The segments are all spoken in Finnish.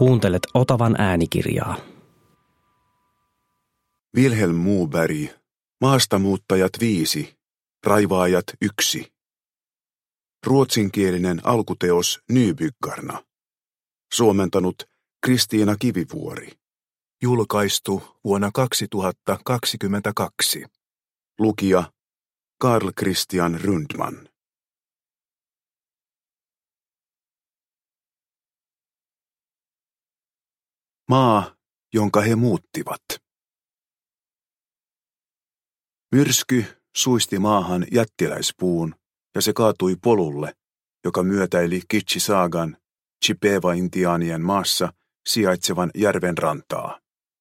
Kuuntelet Otavan äänikirjaa. Vilhelm Moberg, Maastamuuttajat 5, Raivaajat 1. Ruotsinkielinen alkuteos Nybyggarna. Suomentanut Kristiina Kivivuori. Julkaistu vuonna 2022. Lukija Carl Christian Rundman. Maa, jonka he muuttivat. Myrsky suisti maahan jättiläispuun, ja se kaatui polulle, joka myötäili Kitchisagan, Chippewa-intiaanien maassa sijaitsevan järven rantaa.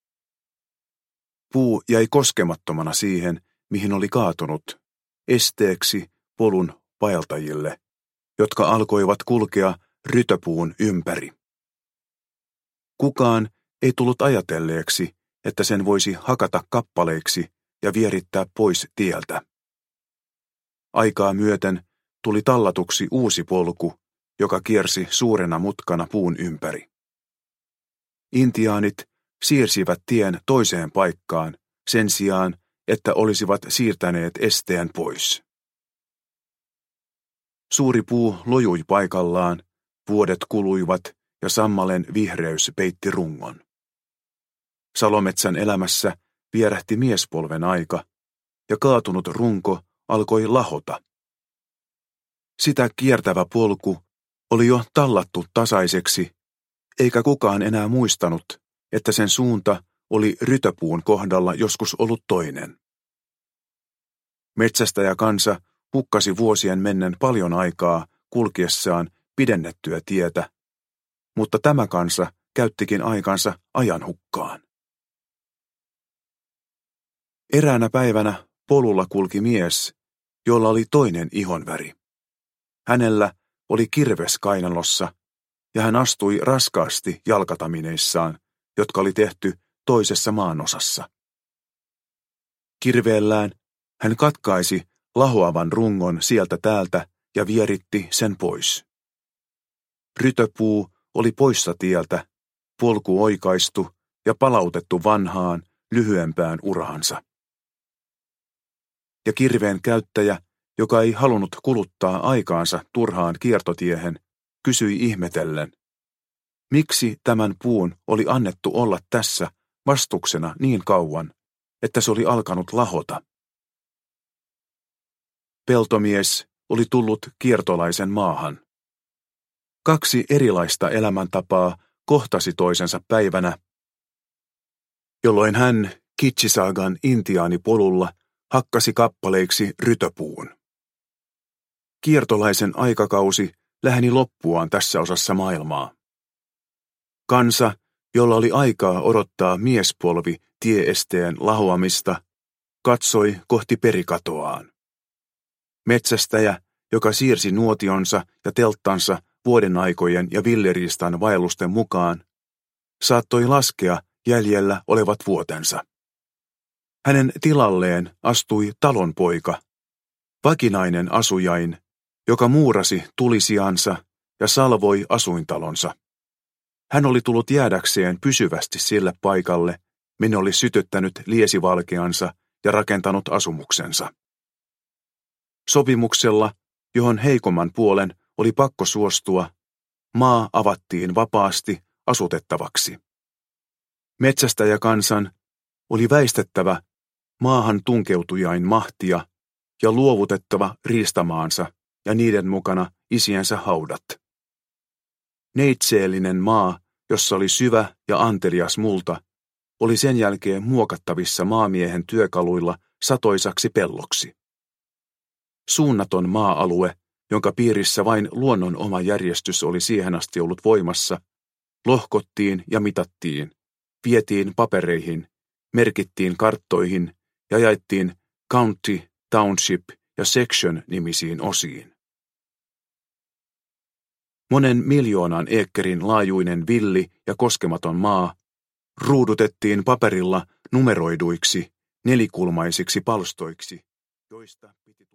Puu jäi koskemattomana siihen, mihin oli kaatunut, esteeksi polun vaeltajille, jotka alkoivat kulkea rytöpuun ympäri. Kukaan ei tullut ajatelleeksi, että sen voisi hakata kappaleiksi ja vierittää pois tieltä. Aikaa myöten tuli tallatuksi uusi polku, joka kiersi suurena mutkana puun ympäri. Intiaanit siirsivät tien toiseen paikkaan sen sijaan, että olisivat siirtäneet esteen pois. Suuri puu lojui paikallaan, vuodet kuluivat ja sammalen vihreys peitti rungon. Salometsän elämässä vierähti miespolven aika, ja kaatunut runko alkoi lahota. Sitä kiertävä polku oli jo tallattu tasaiseksi, eikä kukaan enää muistanut, että sen suunta oli rytöpuun kohdalla joskus ollut toinen. Metsästäjäkansa hukkasi vuosien mennen paljon aikaa kulkiessaan pidennettyä tietä, mutta tämä kansa käyttikin aikansa ajanhukkaan. Eräänä päivänä polulla kulki mies, jolla oli toinen ihonväri. Hänellä oli kirves kainalossa, ja hän astui raskaasti jalkatamineissaan, jotka oli tehty toisessa maanosassa. Kirveellään hän katkaisi lahoavan rungon sieltä täältä ja vieritti sen pois. Rytöpuu oli poissa tieltä, polku oikaistu ja palautettu vanhaan, lyhyempään uraansa. Ja kirveen käyttäjä, joka ei halunnut kuluttaa aikaansa turhaan kiertotiehen, kysyi ihmetellen, miksi tämän puun oli annettu olla tässä vastuksena niin kauan, että se oli alkanut lahota. Peltomies oli tullut kiertolaisen maahan. 2 erilaista elämäntapaa kohtasi toisensa päivänä, jolloin hän Kitchisagan intiaanipolulla hakkasi kappaleiksi rytöpuun. Kiertolaisen aikakausi läheni loppuaan tässä osassa maailmaa. Kansa, jolla oli aikaa odottaa miespolvi tieesteen lahoamista, katsoi kohti perikatoaan. Metsästäjä, joka siirsi nuotionsa ja telttansa vuodenaikojen ja villeriistan vaellusten mukaan, saattoi laskea jäljellä olevat vuotensa. Hänen tilalleen astui talonpoika, vakinainen asujain, joka muurasi tulisiansa ja salvoi asuintalonsa. Hän oli tullut jäädäkseen pysyvästi sille paikalle, minne oli sytyttänyt liesivalkeansa ja rakentanut asumuksensa. Sopimuksella, johon heikomman puolen oli pakko suostua, maa avattiin vapaasti asutettavaksi. Metsästäjäkansan oli väistettävä maahan tunkeutujain mahtia ja luovutettava riistamaansa ja niiden mukana isiensä haudat. Neitseellinen maa, jossa oli syvä ja antelias multa, oli sen jälkeen muokattavissa maamiehen työkaluilla satoisaksi pelloksi. Suunnaton maa-alue, jonka piirissä vain luonnon oma järjestys oli siihen asti ollut voimassa, lohkottiin ja mitattiin, vietiin papereihin, merkittiin karttoihin ja jaettiin county, township ja section nimisiin osiin. Monen miljoonan eekkerin laajuinen villi ja koskematon maa ruudutettiin paperilla numeroiduiksi nelikulmaisiksi palstoiksi, joista piti